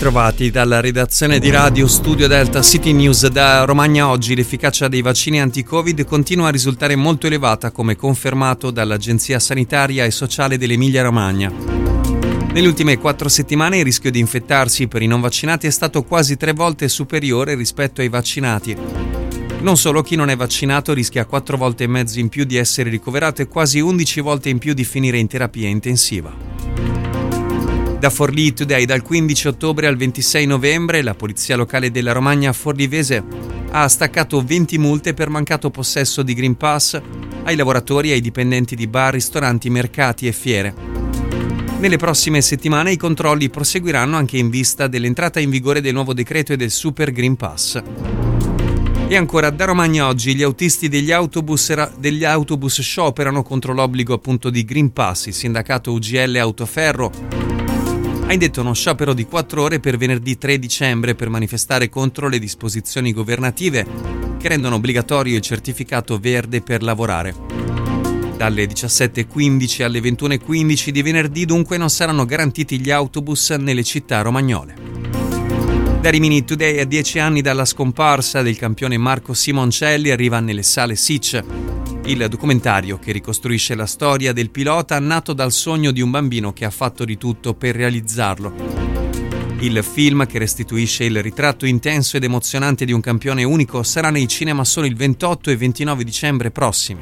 Bentrovati dalla redazione di Radio Studio Delta City News. Da Romagna oggi l'efficacia dei vaccini anti-Covid continua a risultare molto elevata, come confermato dall'Agenzia Sanitaria e Sociale dell'Emilia-Romagna. Nelle ultime 4 settimane il rischio di infettarsi per i non vaccinati è stato quasi 3 volte superiore rispetto ai vaccinati. Non solo, chi non è vaccinato rischia 4 volte e mezzo in più di essere ricoverato e quasi 11 volte in più di finire in terapia intensiva. Da Forlì Today, dal 15 ottobre al 26 novembre, la Polizia Locale della Romagna Forlivese ha staccato 20 multe per mancato possesso di Green Pass ai lavoratori e ai dipendenti di bar, ristoranti, mercati e fiere. Nelle prossime settimane i controlli proseguiranno anche in vista dell'entrata in vigore del nuovo decreto e del Super Green Pass. E ancora da Romagna oggi gli autisti degli autobus scioperano contro l'obbligo appunto di Green Pass. Il sindacato UGL Autoferro ha indetto uno sciopero di 4 ore per venerdì 3 dicembre per manifestare contro le disposizioni governative che rendono obbligatorio il certificato verde per lavorare. Dalle 17.15 alle 21.15 di venerdì dunque non saranno garantiti gli autobus nelle città romagnole. Da Rimini Today, a 10 anni dalla scomparsa del campione Marco Simoncelli, arriva nelle sale SIC il documentario che ricostruisce la storia del pilota nato dal sogno di un bambino che ha fatto di tutto per realizzarlo. Il film, che restituisce il ritratto intenso ed emozionante di un campione unico, sarà nei cinema solo il 28 e 29 dicembre prossimi.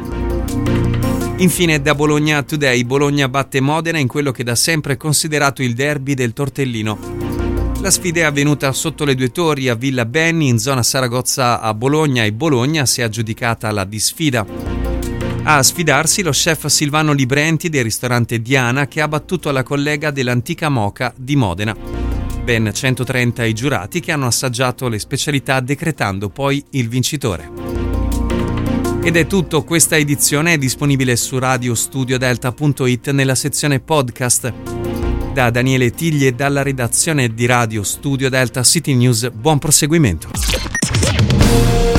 Infine da Bologna Today, Bologna batte Modena in quello che da sempre è considerato il derby del tortellino. La sfida è avvenuta sotto le due torri a Villa Benni, in zona Saragozza a Bologna, e Bologna si è aggiudicata la disfida. A sfidarsi lo chef Silvano Librenti del ristorante Diana, che ha battuto la collega dell'Antica Moca di Modena. Ben 130 i giurati che hanno assaggiato le specialità, decretando poi il vincitore. Ed è tutto, questa edizione è disponibile su radiostudiodelta.it nella sezione podcast. Da Daniele Tigli e dalla redazione di Radio Studio Delta City News, buon proseguimento.